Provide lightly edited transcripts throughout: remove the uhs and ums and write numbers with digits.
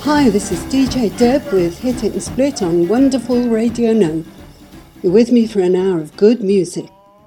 Hi, this is DJ Deb with Hit It and Split on Wonderful Radio Now. You're with me for an hour of good music.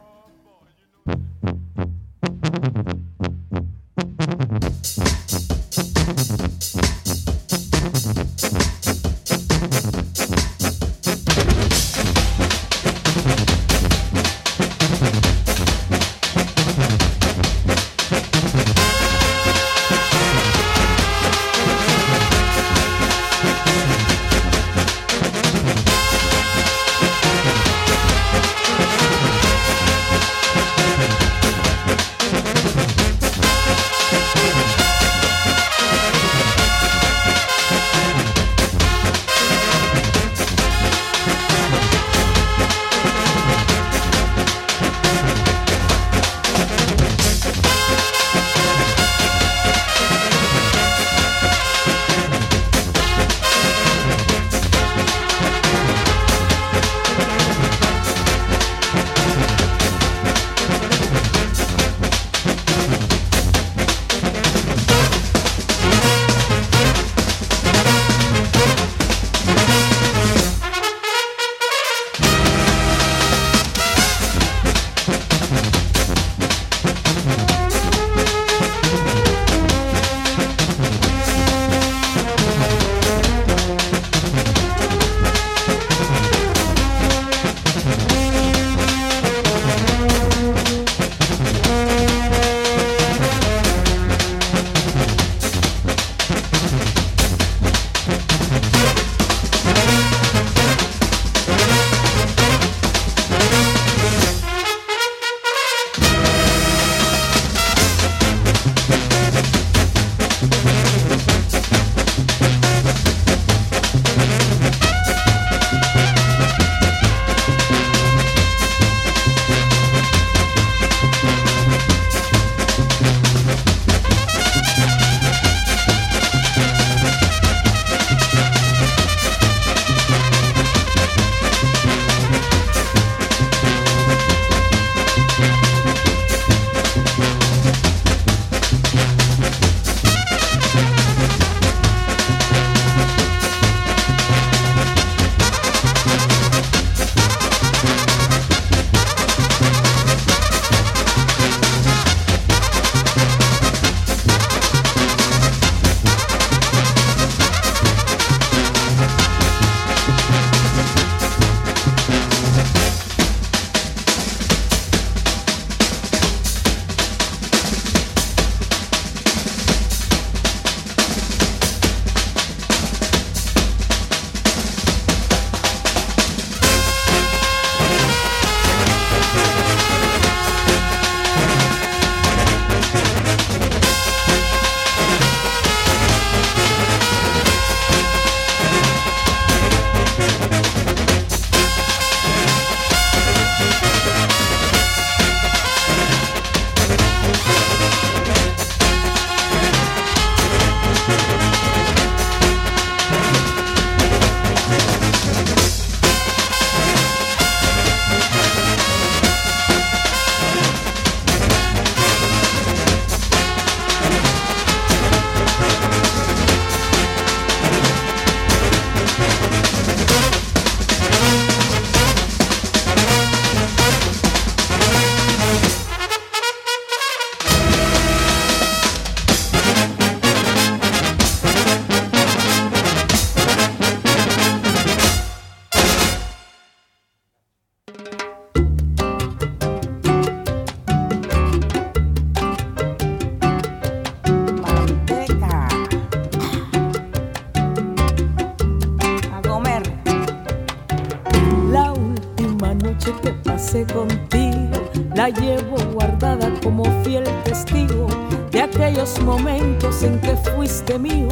la llevo guardada como fiel testigo de aquellos momentos en que fuiste mío,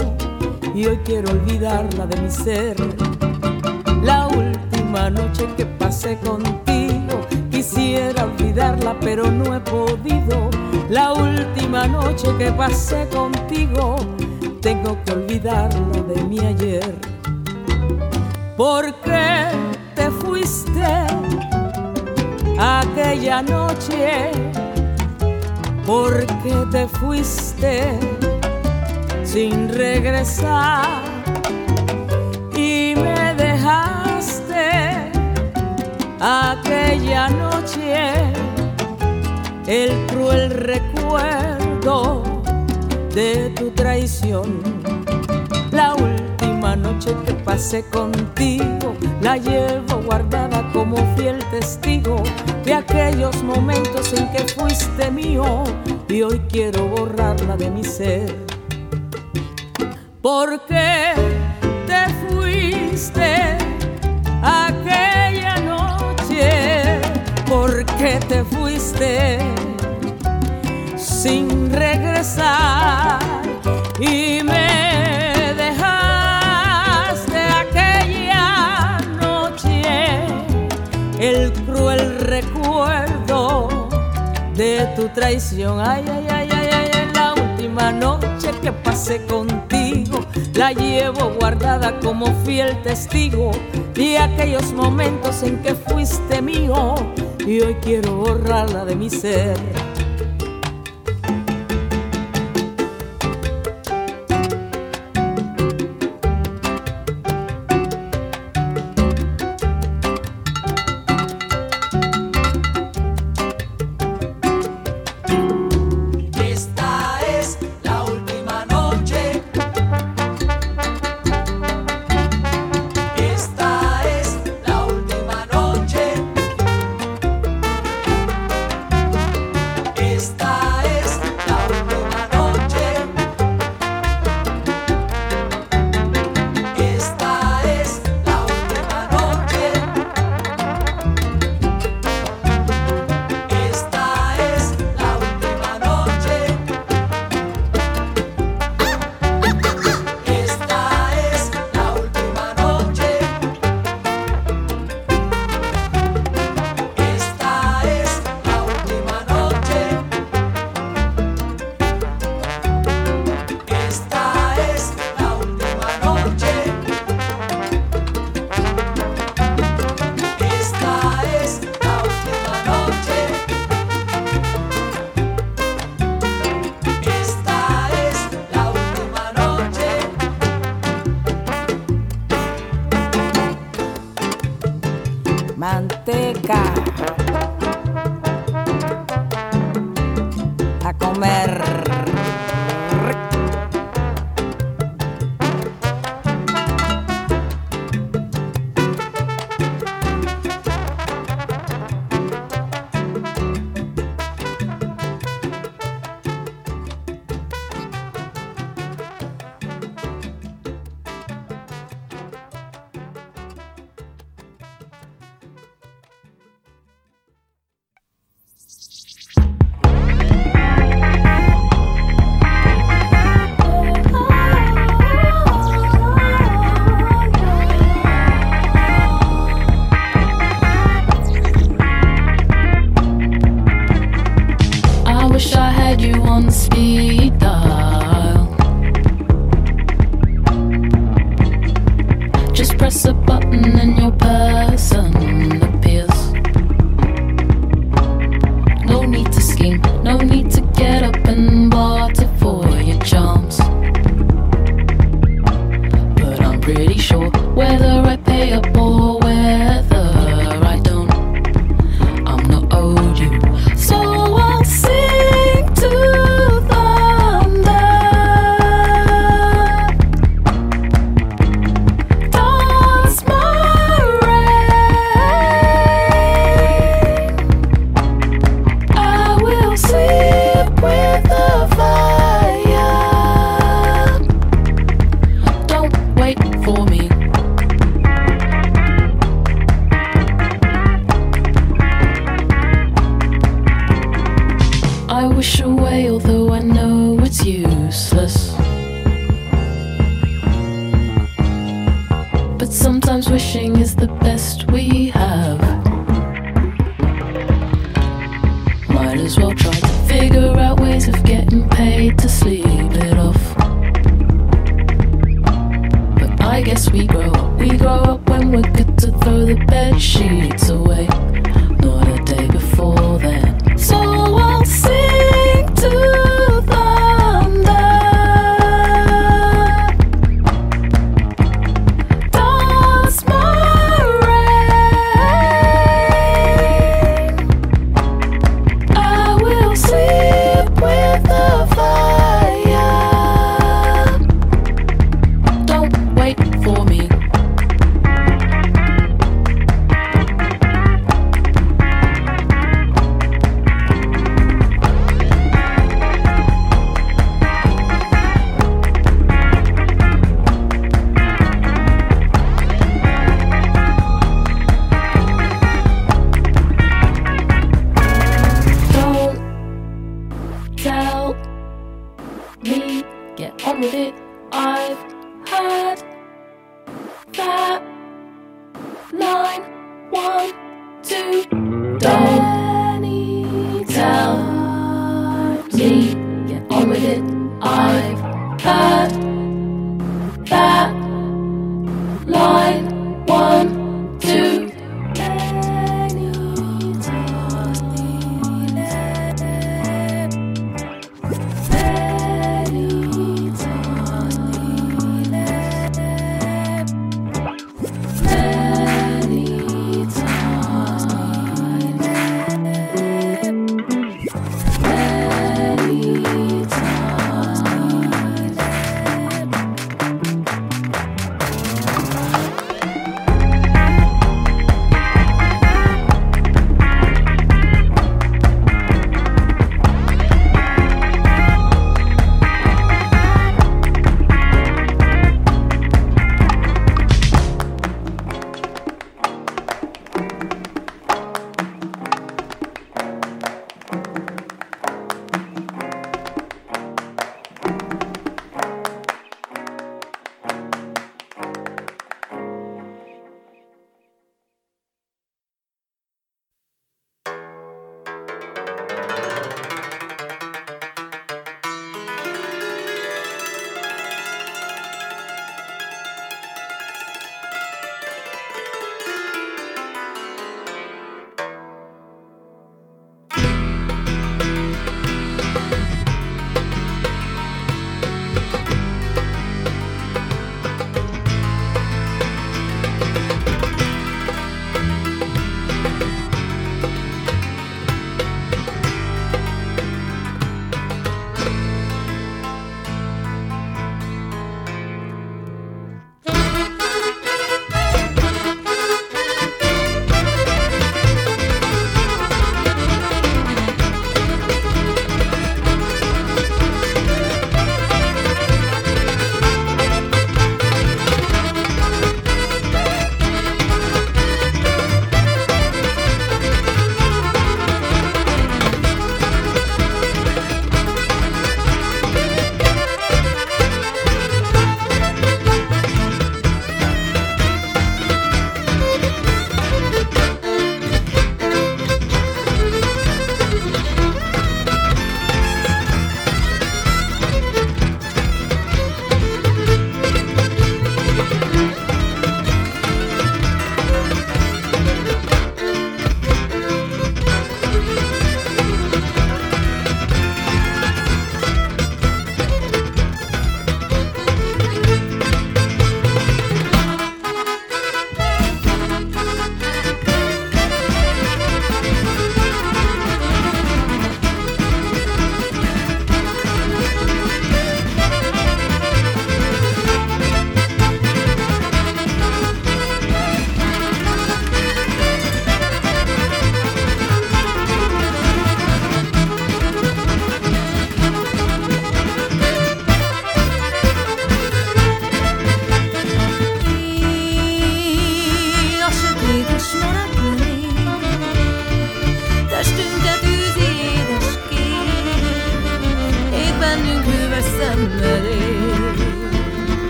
y hoy quiero olvidarla de mi ser. La última noche que pasé contigo, quisiera olvidarla pero no he podido. La última noche que pasé contigo, tengo que olvidarla de mi ayer. ¿Por qué te fuiste aquella noche? ¿Por qué te fuiste sin regresar? aquella noche, el cruel recuerdo de tu traición. La última noche que pasé contigo la llevo guardada como fiel testigo de aquellos momentos en que fuiste mío, y hoy quiero borrarla de mi ser. ¿Por qué te fuiste aquella noche? ¿Por qué te fuiste sin regresar y me dejaste aquella noche el cruel recuerdo de tu traición? Ay, ay, ay, ay, ay, la última noche que pasé contigo la llevo guardada como fiel testigo de aquellos momentos en que fuiste mío, y hoy quiero borrarla de mi ser. Manteca a comer. with it. I've heard that line. 1, 2, don't tell me, get on with it. I've heard that line. 1, 2.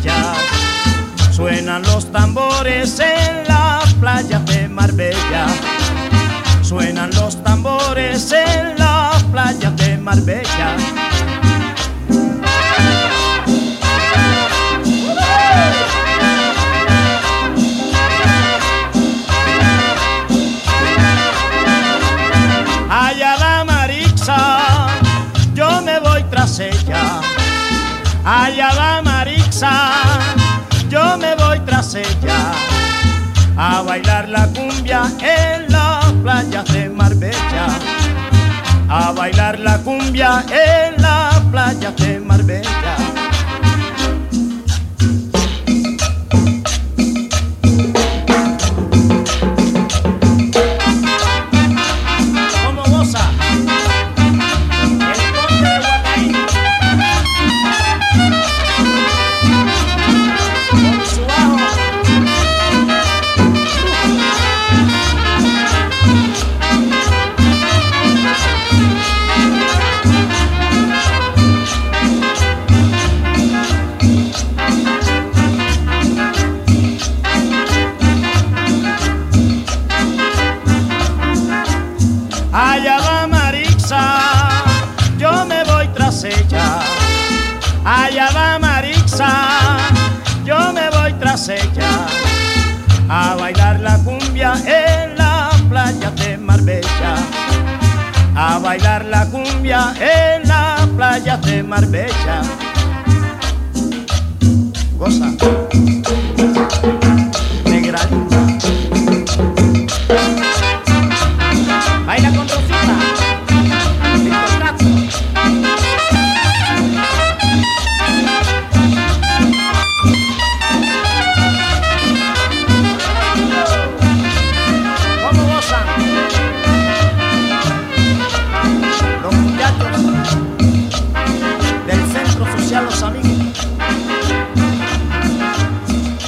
estrellas, suenan los tambores en las playas de Marbella. Suenan los tambores en las playas de Marbella. Allá va Marixa, yo me voy tras ella. Allá va Marixa, yo me voy tras ella, a bailar la cumbia en las playas de Marbella. A bailar la cumbia en las playas de Marbella. Allá va Marixa, yo me voy tras ella. Allá va Marixa, yo me voy tras ella, a bailar la cumbia en las playas de Marbella. A bailar la cumbia en las playas de Marbella. Goza, negra linda. Baila con Rosita, Víctor Castro. ¿Cómo gozan los muchachos del Centro Social Los Amigos?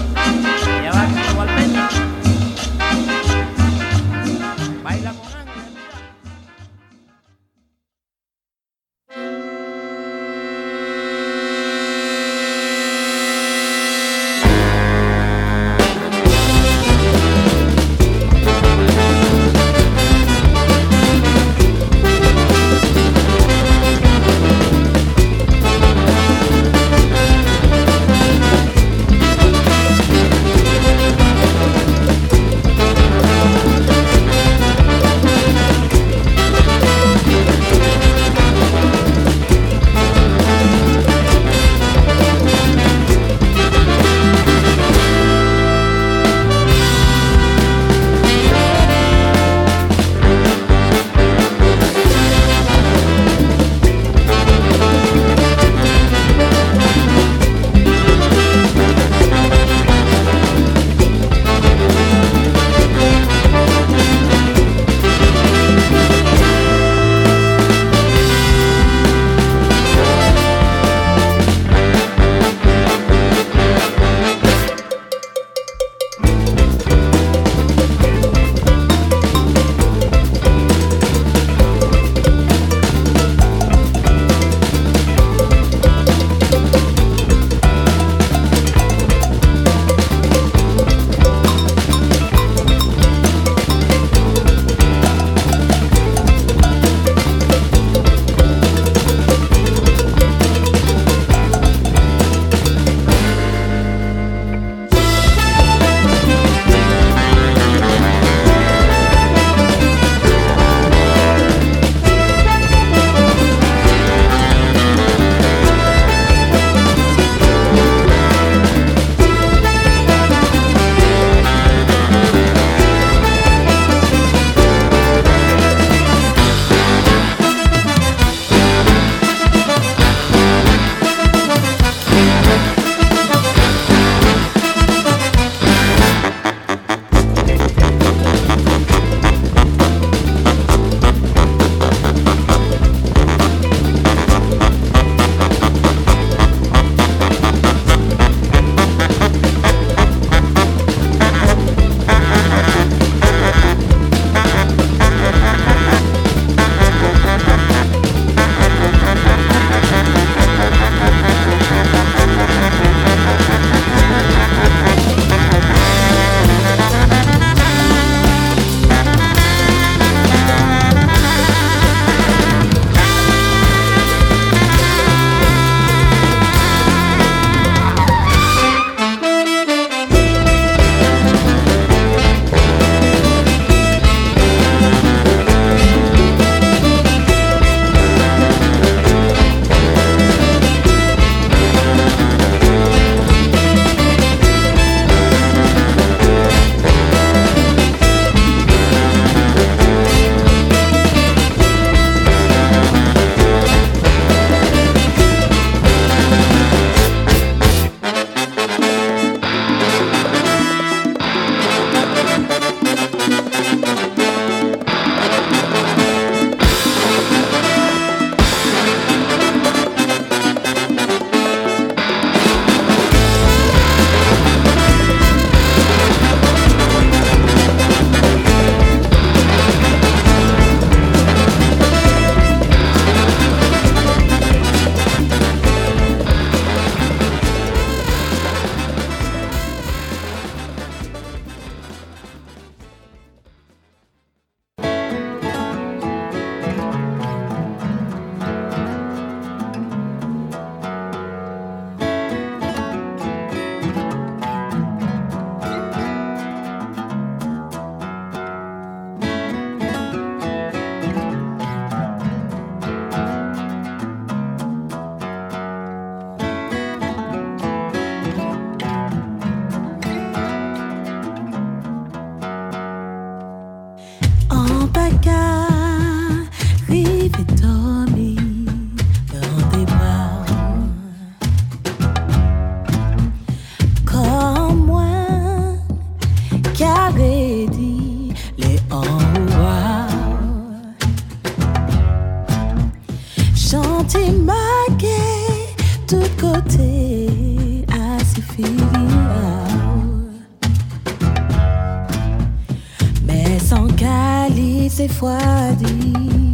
refroidit.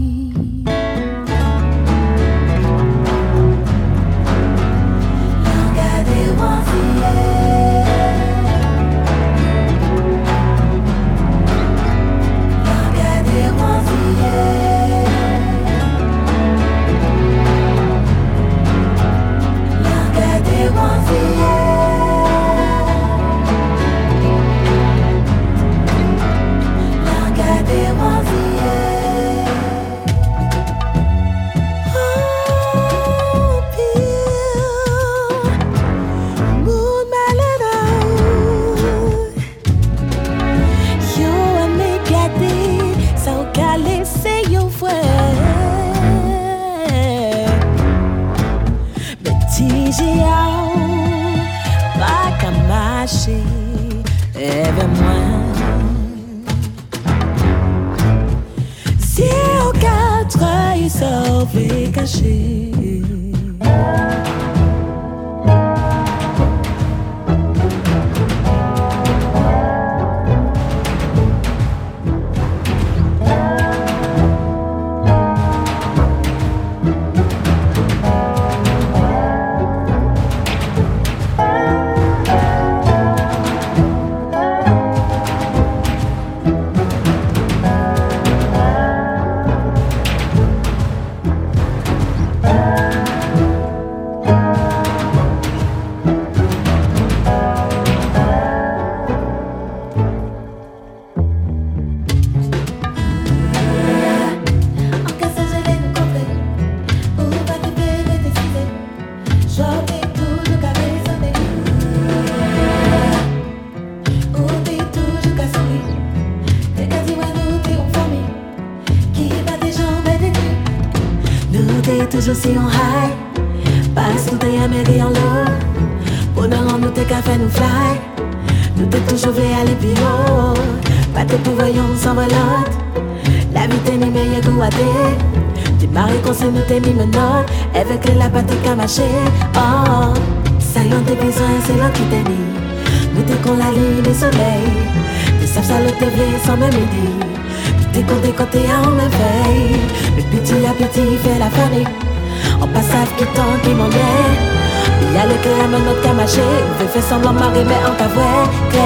toujours si on high. Passe tout est amélioré en l'eau. Bonheur en nous t'es qu'à faire nous fly. Nous t'es toujours fait aller plus haut. Pas tes pour voyons s'envolante. La vie t'es ni meilleure que ouaté. Tu maries qu'on s'est nous t'es mis menot. Avec les lapins qu'à marcher. Oh, ça y'en tes besoins, c'est l'autre qui t'es mis. Nous t'es qu'on la ligne des soleils. T'es savent ça le TV sans même midi. T'es côté à on me veille. Mais petit à petit fait la famille. On passe à qui tant qui m'en est. Il y a le cœur à notre qu'à marcher. On veut faire semblant marrer mais en cavouet.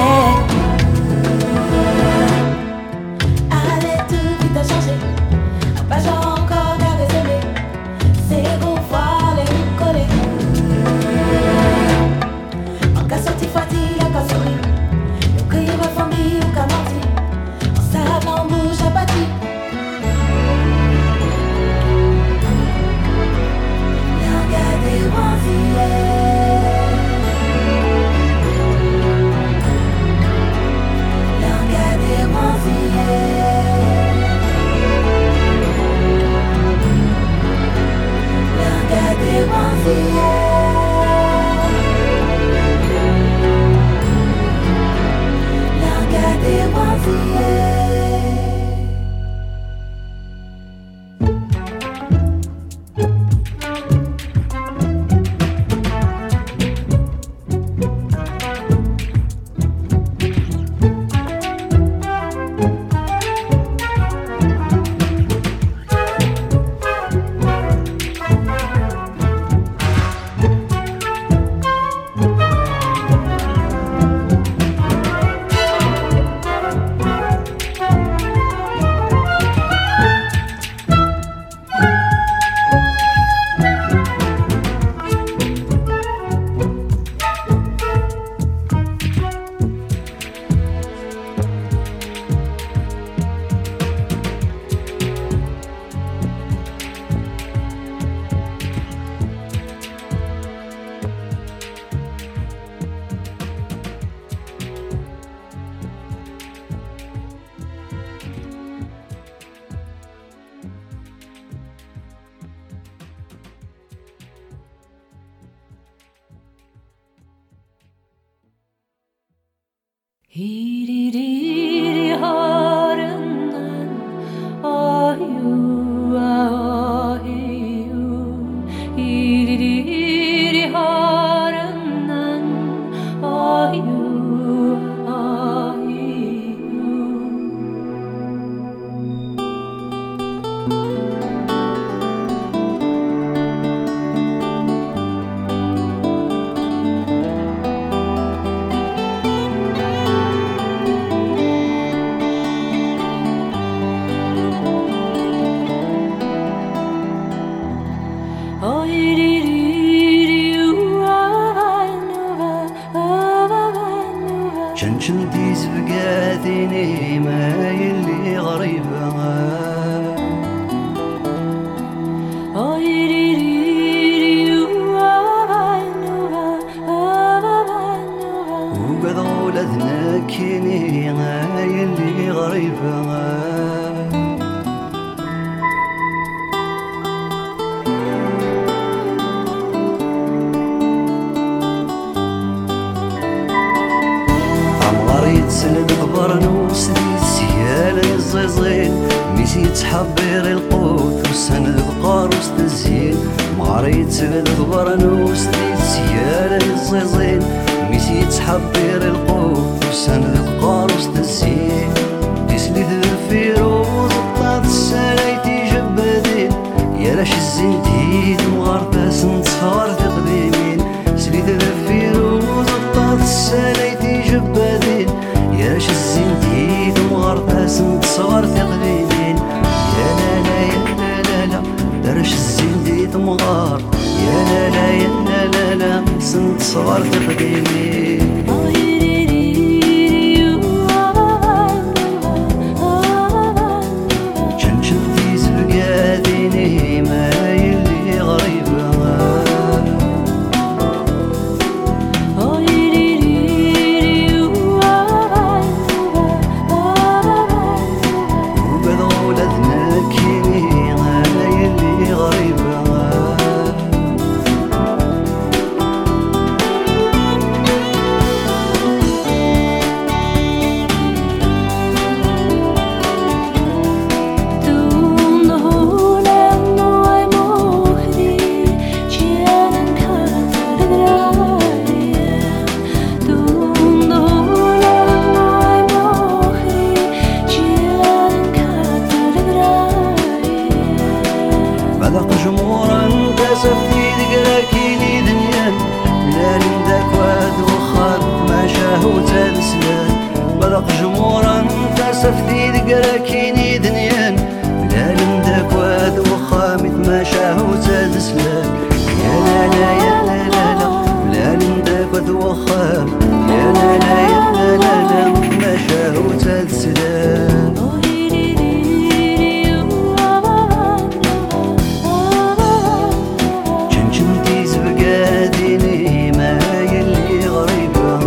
Allez tout vite à changer. Pas genre encore à raisonner. C'est qu'on voit les coller. En cas sorti fatigué, en cas sourire. Le cueillir ma famille ou qu'à mentir. En savant bouge à bâtir. شنشنتي زبقاتيني ما يلي غريبة وقد ولدنا كيني ما يلي غريبة سلد قبرنوس دي السيالة الزيزين ميسي تحبير القوت وسند قاروس تزين مغريت سلد قبرنوس دي السيالة الزيزين ميسي تحبير القوت وسند قاروس تزين تسلي الفيروز طات السلايتي جبادين يا لاش الزنديد مغرباس نتصفر في قديمين سليد الفيروز طات السلايتي جبادين ياش الزنديد مغرباس نتصغر في قديمين يا لا لا يا لا لا لا درش الزنديد مغار يا لا لا يا لا لا لا نتصغر في قديمين شنشنتي زبقاتيني ما يلي غريبة سفدي دقراكيني دنيان لا لندك واد وخامت ما شاهو زاد سلام يا لا لا يا لا لا لا لا لندك واد وخام يا لا لا يا لا لا لا ما شاهو زاد سلام شنشنتي زبقاتيني ما يلي غريبة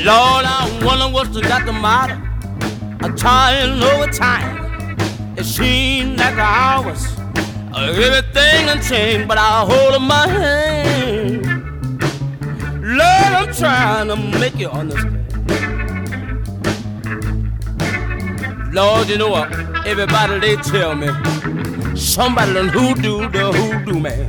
Lord, I wonder what's got the matter. I'm trying over time. It seems like the hours, everything done changed, but I hold in my hand. Lord, I'm trying to make you understand. Lord, you know what? Everybody, they tell me somebody done hoodoo the hoodoo man.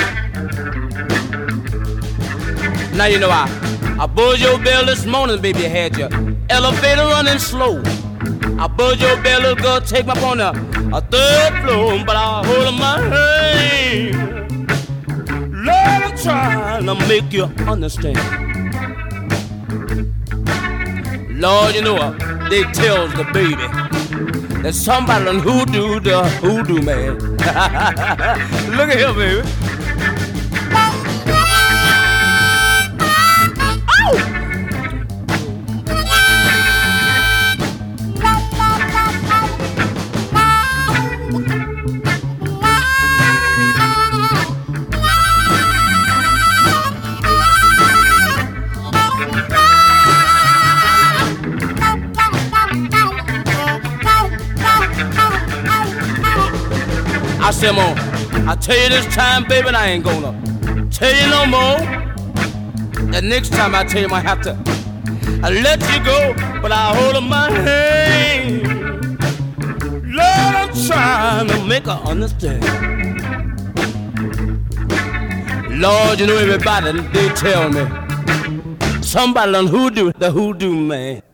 Now you know I buzzed your bell this morning, baby, you had your elevator running slow. I buzzed your bell, little girl, take me up on a third floor, but I hold in my hand. Lord, I'm trying to make you understand. Lord, you know what? They tell the baby that somebody done hoodoo the hoodoo man. Look at here, baby. I said, Mom, I tell you this time, baby, and I ain't gonna tell you no more. The next time I tell you, I have to let you go, but I hold in my hand. Lord, I'm trying to make her understand. Lord, you know everybody, they tell me somebody done hoodoo the hoodoo man.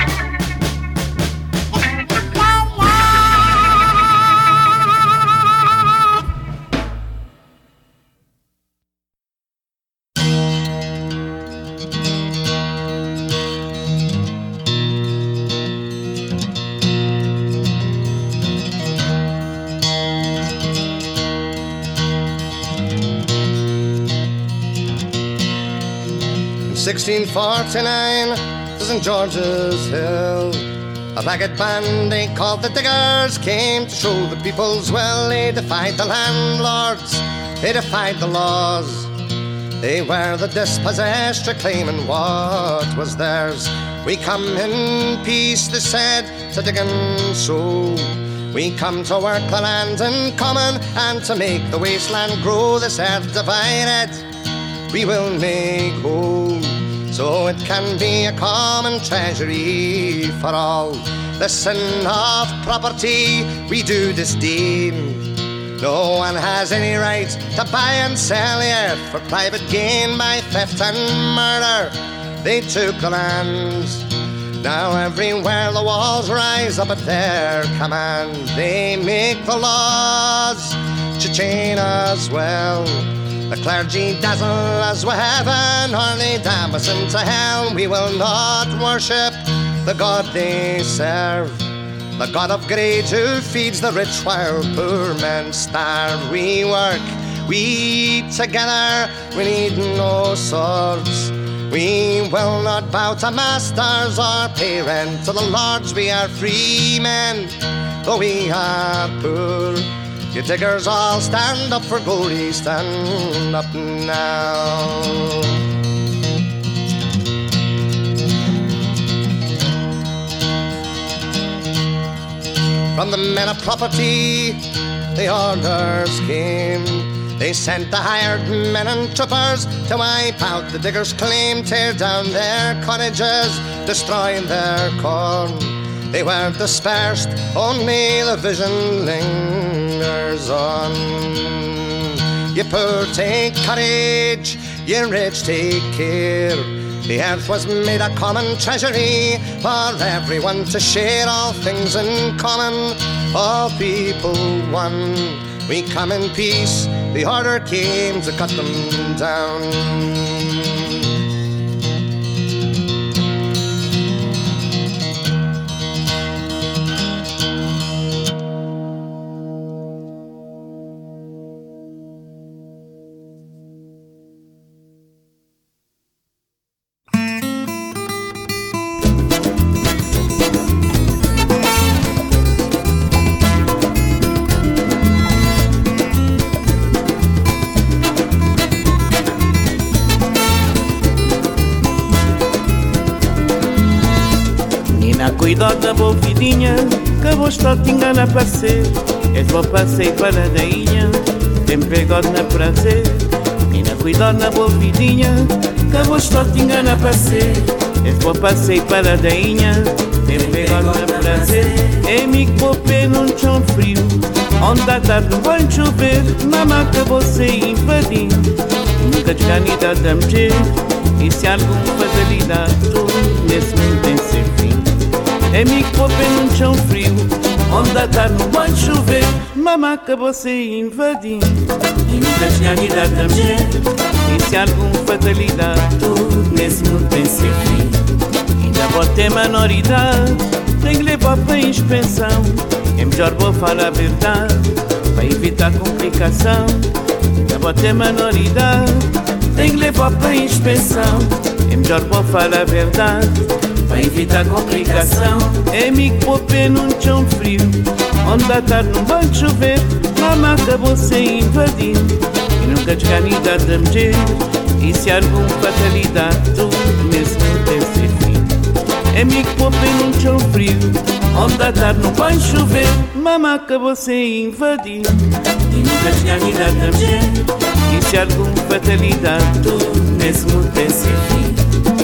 In 1649, St. George's Hill, a ragged band they called the Diggers came to show the people's will. They defied the landlords, they defied the laws. They were the dispossessed, reclaiming what was theirs. We come in peace, they said, to dig and sow. We come to work the land in common and to make the wasteland grow. This earth divided, we will make whole, so it can be a common treasury for all. The sin of property we do disdain. No one has any right to buy and sell the earth for private gain. By theft and murder they took the land. Now everywhere the walls rise up at their command. They make the laws to chain us well. The clergy dazzle us with heaven, or they damn us into hell. We will not worship the God they serve, the God of greed who feeds the rich while poor men starve. We work, we eat together, we need no swords. We will not bow to masters or pay rent to the lords. We are free men, though we are poor. You diggers all stand up for glory, stand up now. From the men of property, the orders came. They sent the hired men and troopers to wipe out the diggers' claim, tear down their cottages, destroy their corn. They were dispersed, only the vision lingers on. You poor take courage, you rich take care. The earth was made a common treasury for everyone to share, all things in common, all people one. We come in peace, the order came to cut them down. cuidado da boa vidinha, que a voz só te engana a parecer. És bom passeio para a dainha, tem pegado na prazer. Menina, cuidado na boa vidinha, que a voz só te engana a parecer. És bom passeio para a dainha, tem pegado na prazer. É me que vou pé num chão frio, onde à tarde não vai chover. Mamá que você invadir, nunca desganida da mulher. E se alguma fatalidade, nesse mundo tem sem fim. É me que vou pé num chão frio, onde à tarde não vai chover. Mamá que você invadir, e nunca desganida da mulher. E se alguma fatalidade, nesse mundo tem sem fim. Ainda vou ter menoridade, tem que levar para a inspeção. É melhor vou falar a verdade, para evitar complicação. Ainda vou ter menoridade, tem que levar para a inspeção. É melhor vou falar a verdade, para evitar complicação. É me que vou pé num chão frio, onde à tarde não vai chover. Mamá que você invadir, e nunca desganida da mulher. E se alguma fatalidade, tudo nesse mundo tem ser fim. É me que vou pé num chão frio, onde à tarde não vai chover. Mamá que você invadir, e nunca desganida da mulher. E se alguma fatalidade, tudo nesse mundo tem ser fim.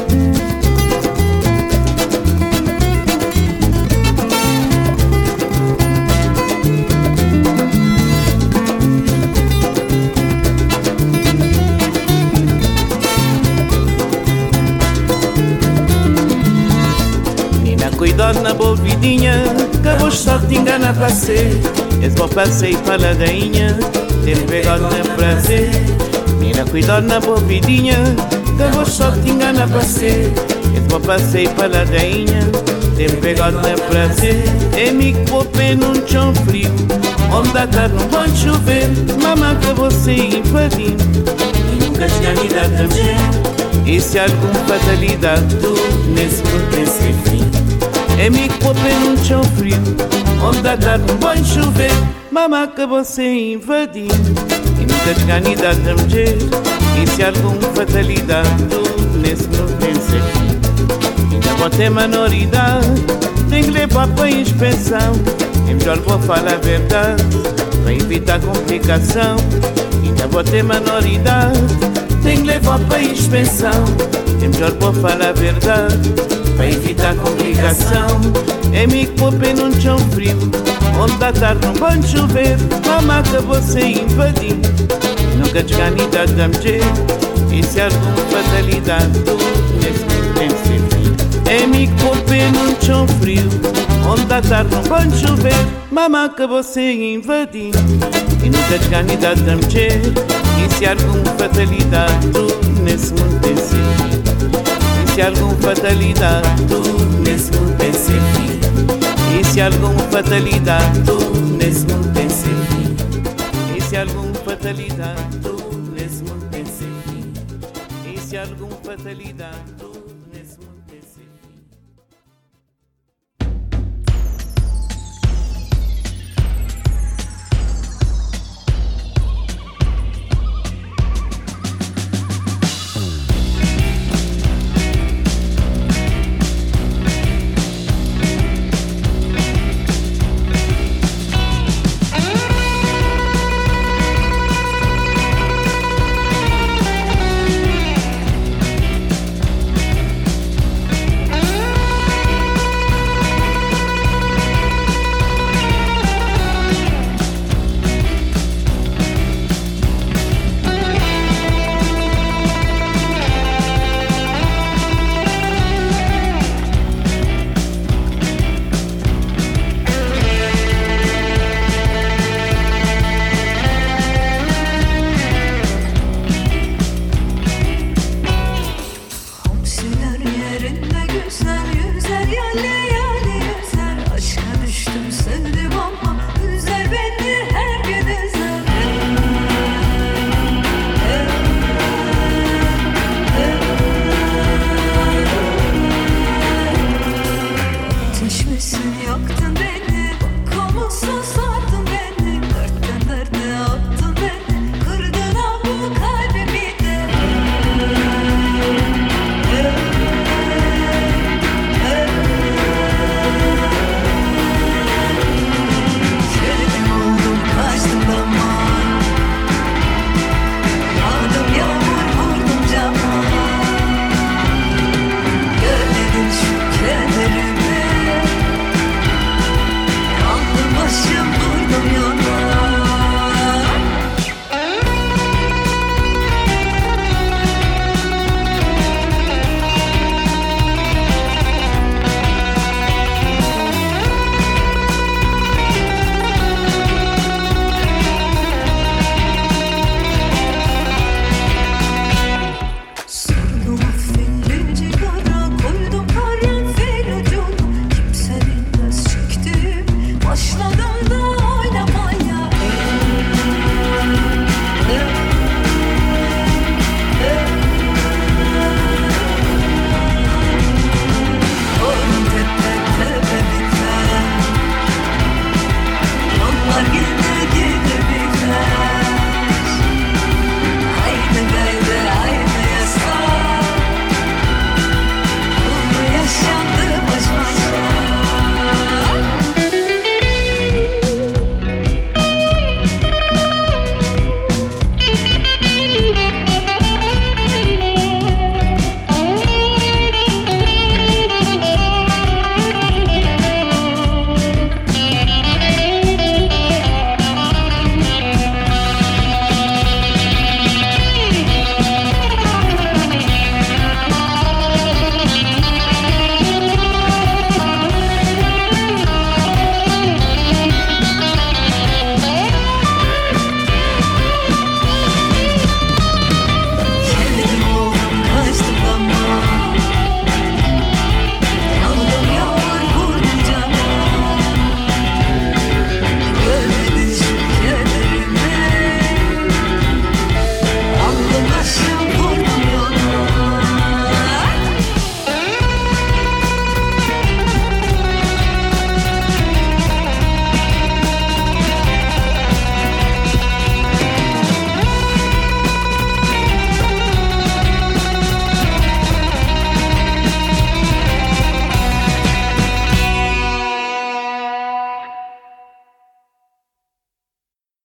Cuidado na boa vidinha, que a voz só te engana para ser. És bom passeio para a dainha, ter pegado na prazer. Mira, cuidado na boa vidinha, que a voz só te engana para ser. És bom passeio para a dainha, ter pegado na prazer. É me que vou pé num chão frio, onde à tarde não vai chover. Mamá que você invadir, e nunca desganida da mulher. E se alguma fatalidade, tudo nesse mundo tem sem fim. É me que vou pé num chão frio, onde à tarde não vai chover. Mamá que você invadir, e nunca desganida da mulher. E se alguma fatalidade, tudo nesse mundo tem sem fim. Ainda vou ter menoridade, tem que levar para a inspeção. É melhor vou falar a verdade, para evitar complicação. Ainda vou ter menoridade, tem que levar para a inspeção. É melhor vou falar a verdade, para evitar complicação. É me que vou pé num chão frio, onde à tarde não vai chover. Mamá que você invadir, nunca desganida da mulher. E se alguma fatalidade, tudo nesse mundo tem que ser fim. É me que vou pé num chão frio, onde à tarde não vai chover. Mamá que você invadir, e nunca desganida da mulher. E se alguma fatalidade, tudo nesse mundo tem que ser fim. E se alguma fatalidade, tudo nesse mundo tem ser fim. E se alguma fatalidade, tudo nesse mundo tem ser fim. E se alguma fatalidade, tudo nesse mundo tem ser fim. E se alguma fatalidade, tudo nesse mundo tem ser fim.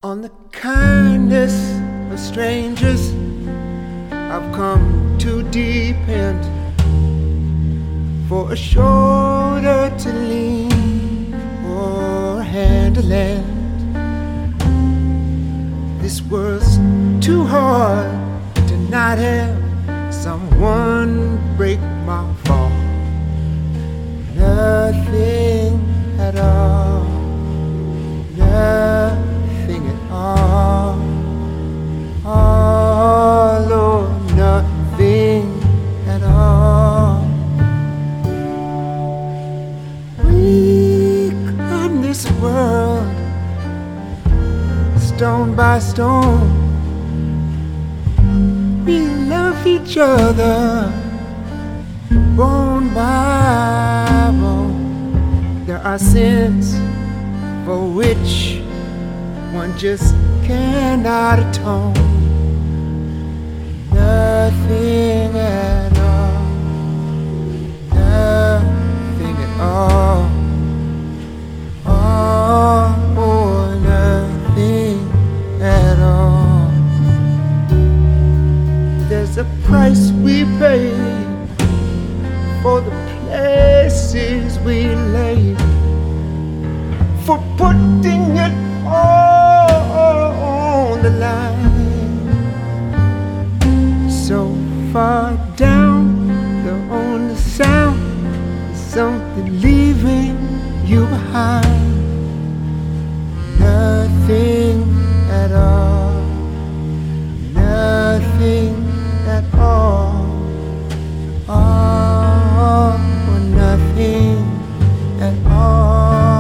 On the kindness of strangers I've come to depend, for a shoulder to lean or a hand to lend. This world's too hard to not have someone break my fall. Nothing at all, nothing at all, all or nothing at all. We climb this world stone by stone. We love each other bone by bone. There are sins for which one just cannot atone. Nothing at all, nothing at all, all or nothing at all. There's a price we pay for the places we lay, for putting it all on the line. So far down, the only sound is something leaving you behind. Nothing at all, nothing at all, all or nothing at all.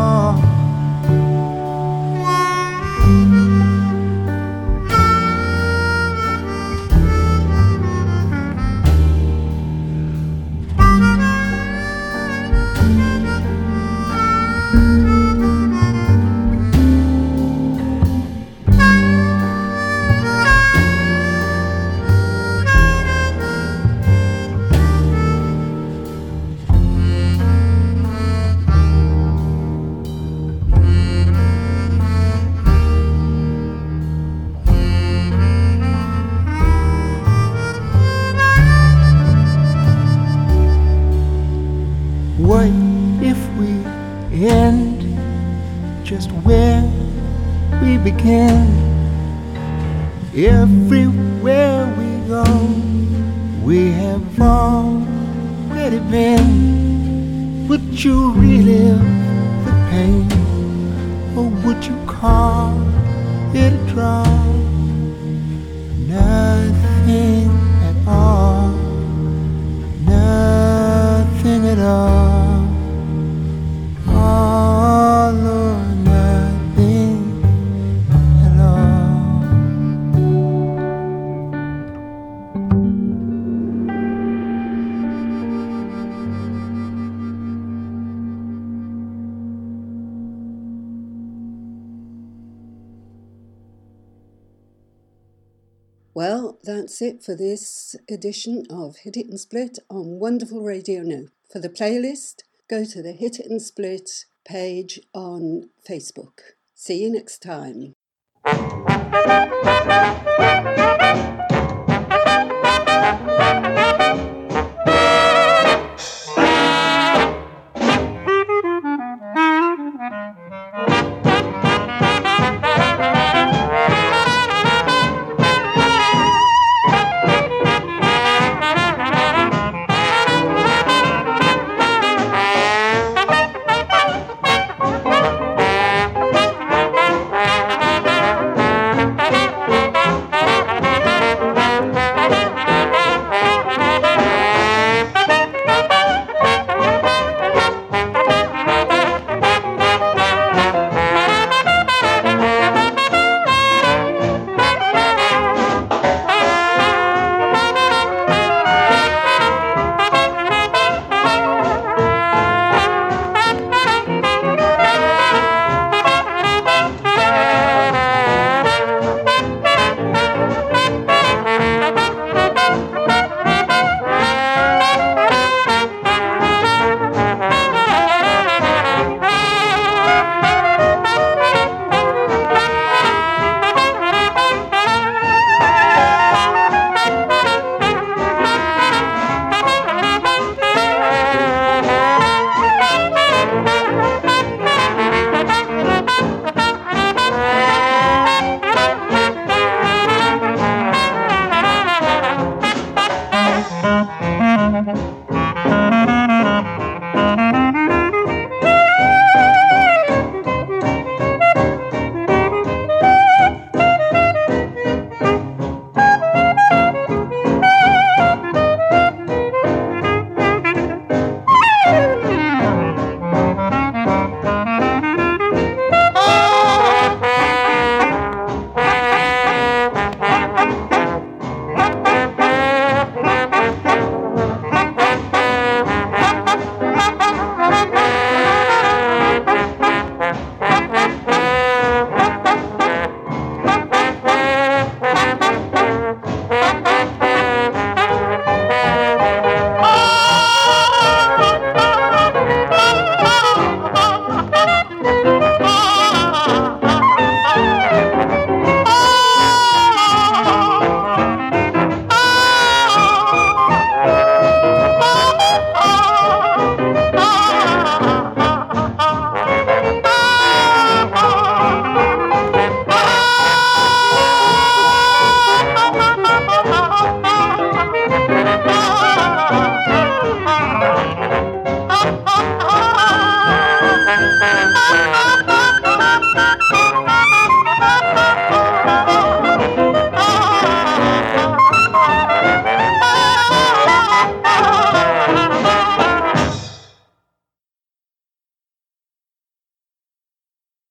What if we end just where we began? Everywhere we go, we have already been. Would you relive the pain, or would you call it a draw? Nothing at all, nothing at all, all or nothing at all. Well, that's it for this edition of Hit It and Split on Wonderful Radio Now. For the playlist, go to the Hit It and Split page on Facebook. See you next time.